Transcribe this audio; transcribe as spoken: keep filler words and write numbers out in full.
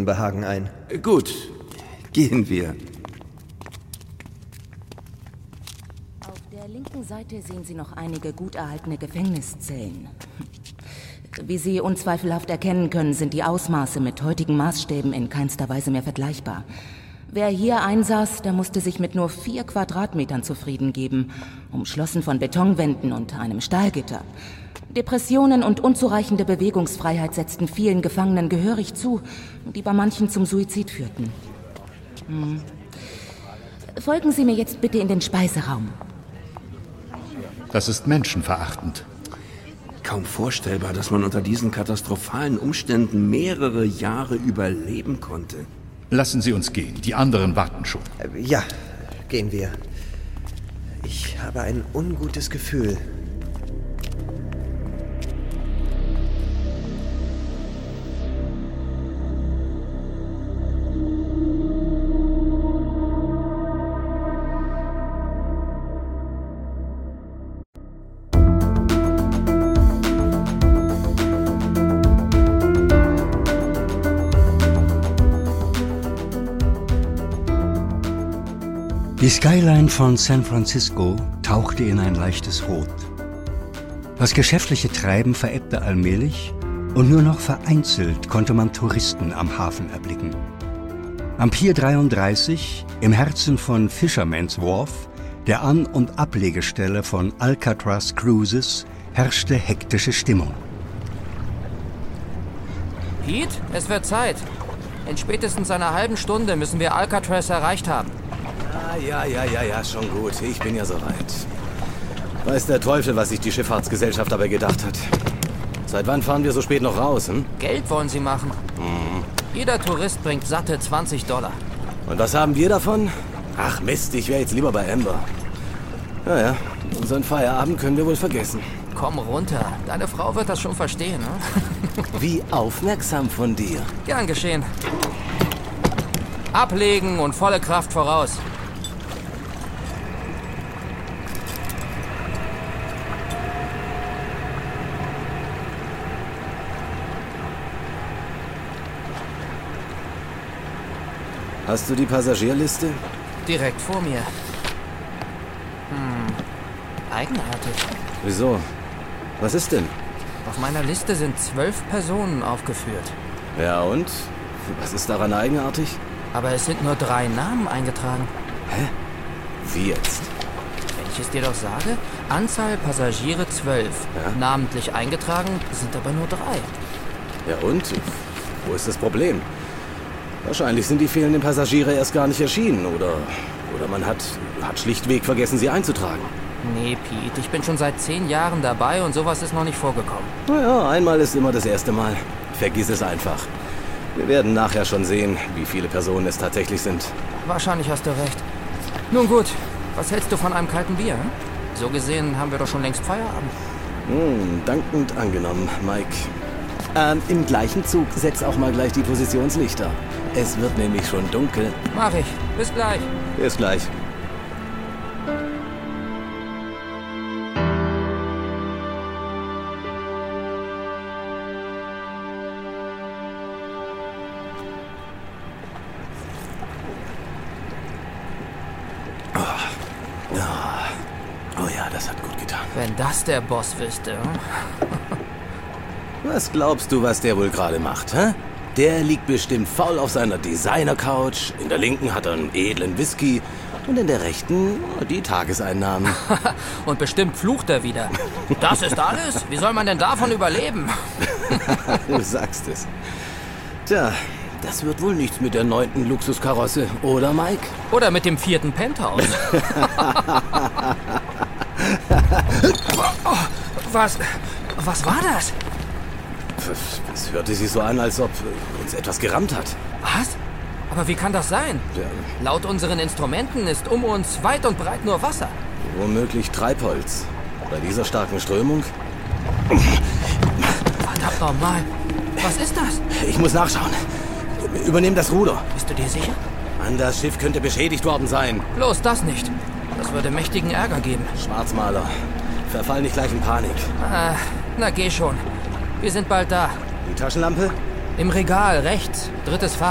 Behagen ein. Gut, gehen wir. Auf der linken Seite sehen Sie noch einige gut erhaltene Gefängniszellen. Wie Sie unzweifelhaft erkennen können, sind die Ausmaße mit heutigen Maßstäben in keinster Weise mehr vergleichbar. Wer hier einsaß, der musste sich mit nur vier Quadratmetern zufrieden geben, umschlossen von Betonwänden und einem Stahlgitter. Depressionen und unzureichende Bewegungsfreiheit setzten vielen Gefangenen gehörig zu, die bei manchen zum Suizid führten. Hm. Folgen Sie mir jetzt bitte in den Speiseraum. Das ist menschenverachtend. Kaum vorstellbar, dass man unter diesen katastrophalen Umständen mehrere Jahre überleben konnte. Lassen Sie uns gehen. Die anderen warten schon. Ja, gehen wir. Ich habe ein ungutes Gefühl. Die Skyline von San Francisco tauchte in ein leichtes Rot. Das geschäftliche Treiben verebbte allmählich und nur noch vereinzelt konnte man Touristen am Hafen erblicken. Am Pier dreiunddreißig, im Herzen von Fisherman's Wharf, der An- und Ablegestelle von Alcatraz Cruises, herrschte hektische Stimmung. Pete, es wird Zeit. In spätestens einer halben Stunde müssen wir Alcatraz erreicht haben. Ah, ja, ja, ja, ja, schon gut. Ich bin ja soweit. Weiß der Teufel, was sich die Schifffahrtsgesellschaft dabei gedacht hat. Seit wann fahren wir so spät noch raus, hm? Geld wollen sie machen. Mhm. Jeder Tourist bringt satte zwanzig Dollar. Und was haben wir davon? Ach Mist, ich wäre jetzt lieber bei Amber. Naja, unseren Feierabend können wir wohl vergessen. Komm runter. Deine Frau wird das schon verstehen, ne? Wie aufmerksam von dir. Gern geschehen. Ablegen und volle Kraft voraus. Hast du die Passagierliste? Direkt vor mir. Hm, eigenartig. Wieso? Was ist denn? Auf meiner Liste sind zwölf Personen aufgeführt. Ja und? Was ist daran eigenartig? Aber es sind nur drei Namen eingetragen. Hä? Wie jetzt? Wenn ich es dir doch sage, Anzahl Passagiere zwölf. Ja? Namentlich eingetragen sind aber nur drei. Ja und? Wo ist das Problem? Wahrscheinlich sind die fehlenden Passagiere erst gar nicht erschienen, oder, oder man hat, hat schlichtweg vergessen, sie einzutragen. Nee, Pete, ich bin schon seit zehn Jahren dabei und sowas ist noch nicht vorgekommen. Naja, einmal ist immer das erste Mal. Vergiss es einfach. Wir werden nachher schon sehen, wie viele Personen es tatsächlich sind. Wahrscheinlich hast du recht. Nun gut, was hältst du von einem kalten Bier? Hm? So gesehen haben wir doch schon längst Feierabend. Hm, dankend angenommen, Mike. Ähm, im gleichen Zug setz auch mal gleich die Positionslichter. Es wird nämlich schon dunkel. Mach ich. Bis gleich. Bis gleich. Oh. Oh. Oh ja, das hat gut getan. Wenn das der Boss wüsste. Hm? Was glaubst du, was der wohl gerade macht, hä? Der liegt bestimmt faul auf seiner Designer-Couch. In der linken hat er einen edlen Whisky und in der rechten die Tageseinnahmen. Und bestimmt flucht er wieder. Das ist alles? Wie soll man denn davon überleben? Du sagst es. Tja, das wird wohl nichts mit der neunten Luxuskarosse, oder Mike? Oder mit dem vierten Penthouse. Oh, was? Was war das? Es hörte sich so an, als ob uns etwas gerammt hat. Was? Aber wie kann das sein? Ja. Laut unseren Instrumenten ist um uns weit und breit nur Wasser. Womöglich Treibholz. Bei dieser starken Strömung? Verdammt normal. Was ist das? Ich muss nachschauen. Übernehm das Ruder. Bist du dir sicher? Mann, das Schiff könnte beschädigt worden sein. Bloß das nicht. Das würde mächtigen Ärger geben. Schwarzmaler. Verfall nicht gleich in Panik. Ah, na geh schon. Wir sind bald da. Die Taschenlampe? Im Regal, rechts. Drittes Fach.